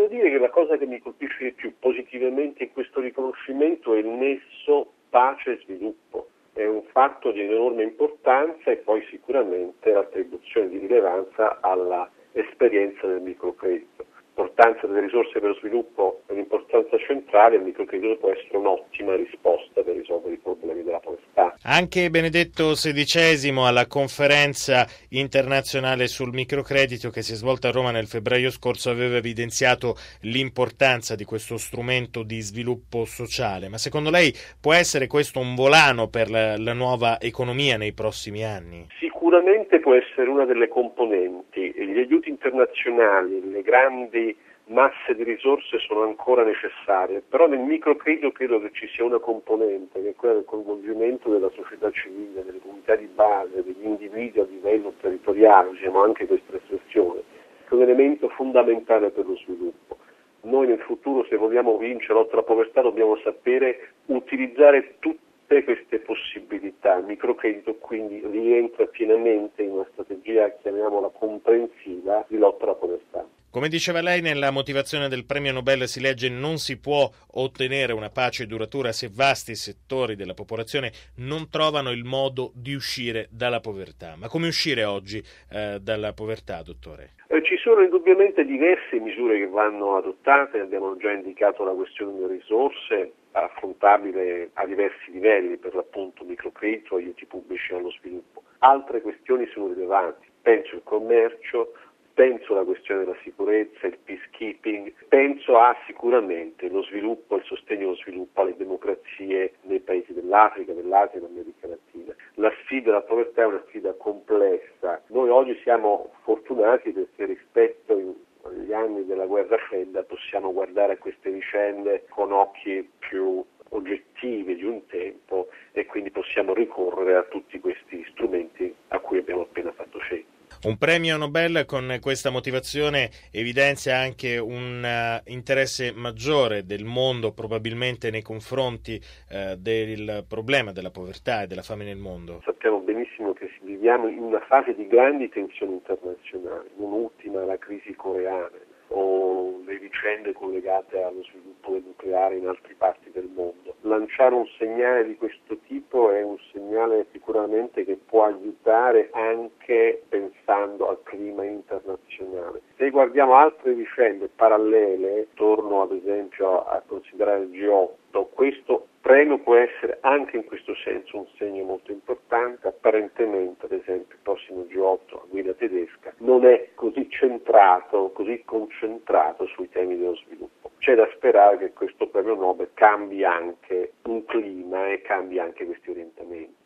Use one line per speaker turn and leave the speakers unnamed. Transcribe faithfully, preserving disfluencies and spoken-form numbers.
devo dire che la cosa che mi colpisce di più positivamente in questo riconoscimento è il nesso pace-sviluppo. È un fatto di enorme importanza e poi sicuramente l'attribuzione di rilevanza alla esperienza del microcredito. L'importanza delle risorse per lo sviluppo è un'importanza centrale, il microcredito può essere un'ottima risposta per risolvere i problemi della povertà.
Anche Benedetto sedicesimo alla conferenza internazionale sul microcredito che si è svolta a Roma nel febbraio scorso aveva evidenziato l'importanza di questo strumento di sviluppo sociale. Ma secondo lei può essere questo un volano per la, la nuova economia nei prossimi anni?
Sicuramente può essere una delle componenti. Gli aiuti internazionali, le grandi masse di risorse sono ancora necessarie, però nel microcredito credo che ci sia una componente che è quella del coinvolgimento della società civile, delle comunità di base, degli individui a livello territoriale, usiamo anche questa espressione, che è un elemento fondamentale per lo sviluppo. Noi nel futuro, se vogliamo vincere la lotta alla povertà, dobbiamo sapere utilizzare tutte queste possibilità. Il microcredito quindi rientra pienamente in una strategia, chiamiamola comprensiva, di lotta alla povertà.
Come diceva lei, nella motivazione del premio Nobel si legge: non si può ottenere una pace duratura se vasti settori della popolazione non trovano il modo di uscire dalla povertà. Ma come uscire oggi eh, dalla povertà, dottore?
Eh, ci sono indubbiamente diverse misure che vanno adottate, abbiamo già indicato la questione delle risorse, affrontabile a diversi livelli, per l'appunto microcredito, aiuti pubblici allo sviluppo. Altre questioni sono rilevanti, penso il commercio, penso alla questione della sicurezza, il peacekeeping, penso a sicuramente lo sviluppo, il sostegno allo sviluppo alle democrazie nei paesi dell'Africa, dell'Asia e dell'America Latina. La sfida della povertà è una sfida complessa. Noi oggi siamo fortunati perché rispetto agli anni della guerra fredda possiamo guardare a queste vicende con occhi più oggettivi di un tempo e quindi possiamo ricorrere a tutti questi strumenti a cui abbiamo appena fatto cenno.
Un premio Nobel con questa motivazione evidenzia anche un uh, interesse maggiore del mondo probabilmente nei confronti uh, del problema della povertà e della fame nel mondo.
Sappiamo benissimo che viviamo in una fase di grandi tensioni internazionali, non ultima la crisi coreana o le vicende collegate allo sviluppo del nucleare in altre parti del mondo. Lanciare un segnale di questo tipo è un segnale sicuramente che può aiutare anche pensando al clima internazionale. Se guardiamo altre vicende parallele, torno ad esempio a considerare il G otto, questo premio può essere anche in questo senso un segno molto importante. Apparentemente, ad esempio, il prossimo G otto a guida tedesca non è così centrato, così concentrato sui temi dello sviluppo. C'è da sperare che questo premio Nobel cambi anche un clima e cambi anche questi orientamenti.